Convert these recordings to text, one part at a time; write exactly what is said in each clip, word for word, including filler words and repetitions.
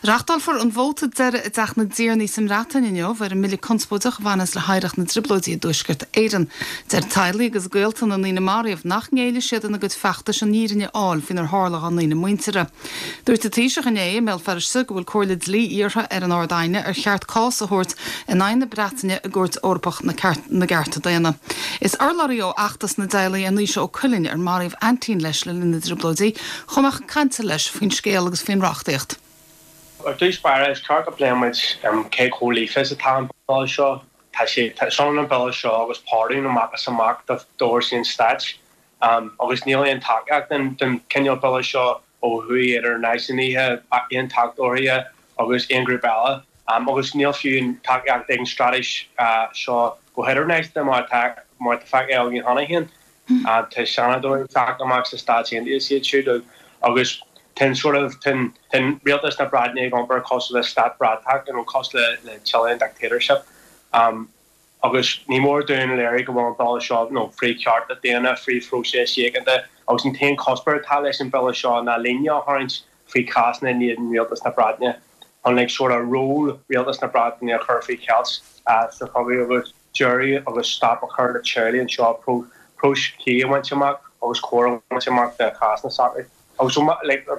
Rachtal for an bhóta deire a deach na díarní sem ratan inniu, bhar an milli conspóideach bhanas le haireach na driblóidí dúisgurt éireann der tailí agus gailtan an lína maríomh nach ngéile siad an a go feachtas an nírinne áil fin ar hálach an lína muintere. Dúirt a tíiseach an é mell fer sig bhfuil cóirlid lí íortha ar an ordaine ar cheart cás a hort in aine bretainine a gúirt orpach na garta déana. Is arlarí ó achtas na dailí an níos ó cuilinn ar maríomh antín leis le na driblóidí chumach canta leis fin scéal agus fin rachtaíocht. Or dus bara is carta blamage um cake holy fizatan ball show tashi son an ball show agus party no map as a mark the doors in stats um agus nearly in talk then then Kenya ball show o hu er nice in here in talk area agus in group balla um agus near few in talk acting strategy uh show go header next them attack more the fact elgin hanahin uh to shana do talk amongst the stats in is it should agus ten sort of ten ten realtas na Bradney on per cost of the stat Brad pack and cost the the Chilean dictatorship. Um August ni more doing Larry go on ball shot no free chart that then a free process and the I was in ten cost per talis and ball shot na linea orange free cast and need realtas na Bradney on like sort of roll realtas na Bradney occur free counts uh so probably over jury of a stop occurred at Charlie and shot pro pro key went to mark I was core went to mark the cast and sorry. I was like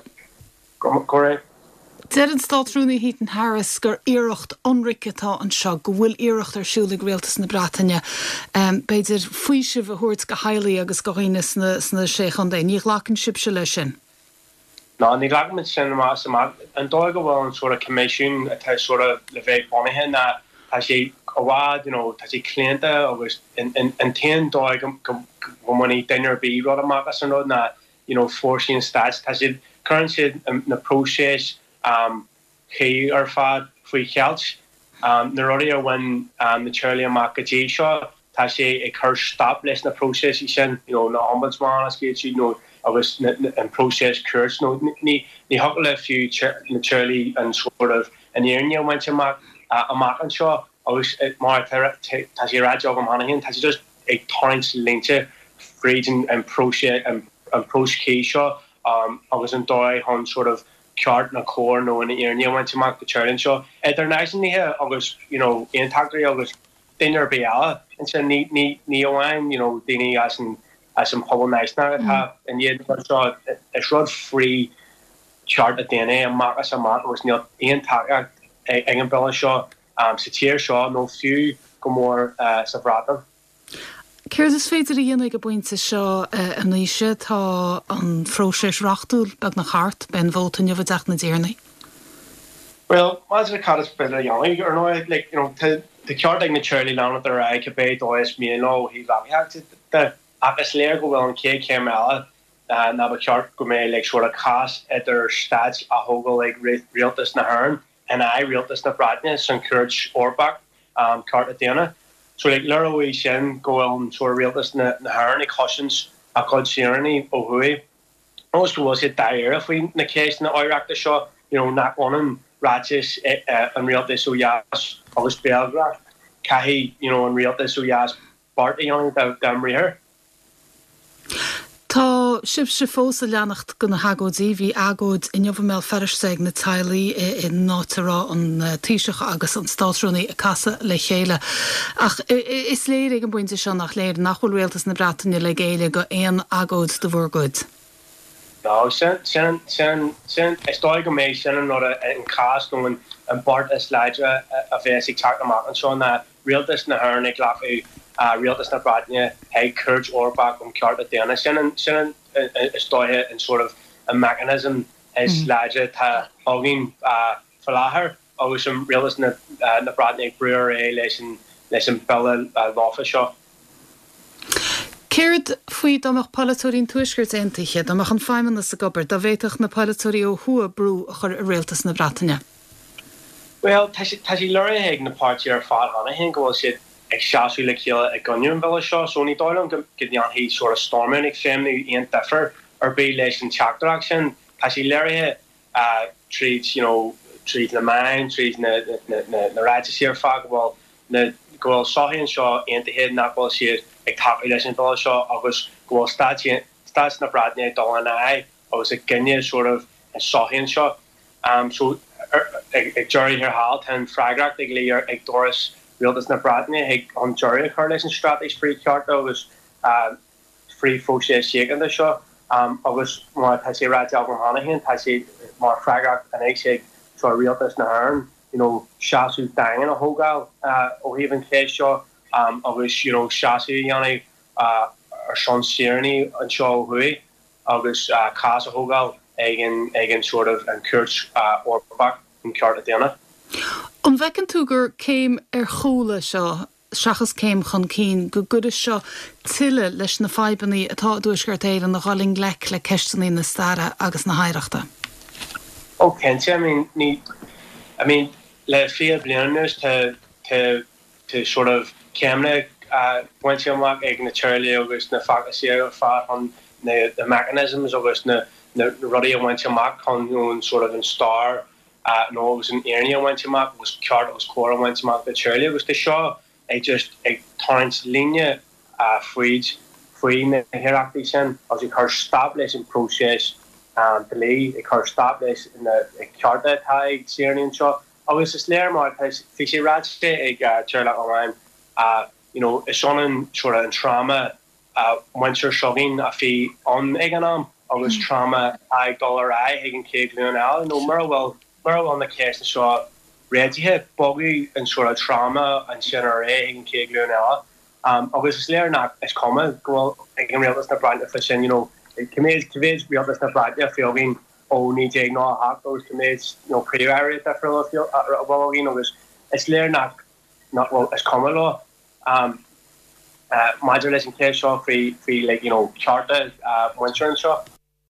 correct. Dean státrúna Heaton Harris gur iirecht onricatá an seo go bhfuil iirecht ar siúla réaltas na Bretainne. Um, beidir faoise bh thuirt go hailigh agus go haine sna sna séchan dé. Ní ghlacann sib se lei sin. No, ní ghlacann sin má sa má an dóigh go bhfuil an sort of commission atá sort of le bheith bonithe na tá sé ghád, you know, tá sé clienta agus in in in ten dóigh go mhaí daoine bí rud amachchas an rud na you know forcing stats tá sé currency um, na process um he or fad free couch um the rodeo when um the Charlie Macati shot tashi a curse stop less na process you know na ombudsman as you know I was in process curse no ni ni hustle a few na Charlie and sort of and the area went to mark a mark and shot I was more tashi rajog manahin tashi just a torrent link freezing and process and and process shot Um, I was in Doy on sort of chart na core no in the area went to mark the challenge show. Internationally here I was you know in Tactory I was dinner be out and so ni ni ni wine you know dini as in as some whole nice now it have and yet so a short free chart at D N A and mark as a mark was not in Tactory England Bella show um Satir show no few go more uh Savrata. Céir is féidir dhéana go buinte seo an níise tá an phróiseas rachtúil bag na chart ben bhóta neamhdeach na déarnaí. Well, as a cat is better young or no like you know the the card na Charlie Land there I could be does me no he got me the apis layer go well on K K M L uh na ba chart go me like sort of cast at their stats a whole like realtas na Hearn and I realtas na Bradness and Courage Orbach um card at Diana. So like Laraway Shen go on sort of realtas na na Hearn cautions a called Sierny oh hui. Most was it dire if we na case na Iraq the shot you know not one and Ratches uh, and realtas so yes I was Belgrade Kahi you know and realtas so yes party on the Damri here. Tá sib se fós a leannacht go na hagódí hí agód in jobh mé ferristeig na tailí in nátarrá an tíiseach agus an státrúnaí a casa le chéile. Ach is léir ag an buinte seo nach léir nachhfuil réaltas na Bretainne le géile go éon agód de bhórgóid. No, sin sin sin sin istóig go méid sin nó an cás go an an bart is leidre a bheits ag teach amach an seo na realtas na Hearn ag leathú Uh, realtas na Bradney, hey, Courage Orbach and Carta Diana. Shannon, Shannon, is story and sort of a mechanism is larger to hogging uh Falaher. Always some realtas na uh, na Bradney brewery, lesson lesson Bella Loffa shop. Céird faoi dámach palatóirín tuaisgurt aontaithe, dámach an feimimena sa gobar, dá bhéiteach na palatóirí ó thua brú a chur réaltas na Bretainne. Well, tá sí leir ag na páirtí ar fád hana hen go siad ag seaú le chéile ag gunniún bheile seo, so ní dáilm go an hí sort of storming ag féimnú íon differ ar bé leis an teachtarach sin, tá sí léirithe tríd, you know, tríd na main, tríd na na ráite siar fag bhil na gohfuil sáhíonn seo aontaithe nachbhfuil siad ag taú leis an bheile seo agus gohfuil stáit na Bradney dá an agus a gnne sort of an sáhíonn seo. Um, so ag jury her halt and fragracht ag leer ag Doris realtas na Bradney ag on jury curlis and strategies free chart agus free fo shaken the show um agus mar has ra Hanahan has mar fragracht and ag say so realtas na harm you know shasu dang in a hogal uh or even case show um agus you know shasu yani uh or Sean Sierney and show hui agus uh casa hogal again again sort of encourage uh or back in cart at dinner on vecken tuger came er chole seo Shachas came chun cín go good seo tiile leis na fibanní atá dúisgurtéir an na rolling lech le ceistení na stara agus na haireachta. Oh, Kenzie, I mean, need, I mean, le fia blianers to to to sort of camera uh once you mark ag na Charlie agus na faculty fa on the the mechanisms agus na na ruddy once you mark on sort of in star uh no was an area once you mark was card was core once you mark the Charlie was the show I just a torrents linear uh freed free na hierarchy as you car establishing process um delay a car establish in the card that high Syrian shot I was just lear mark has fishy ratchet a Charlie online uh you know it's on sort of trauma uh once you're shoving a fee on eganam I was mm-hmm. trauma I dollar I hagen cake now no more well well on the case shot ready hit boggy and sort of trauma and generate and cake now um I was just learning that it's common well I can realize the brand of fishing you know it commits commits we have this brand there feeling only Jay no hack those commits you know pretty area that for well you know it's learning that not well it's common law um uh modulation case shop free free like you know charter uh insurance shop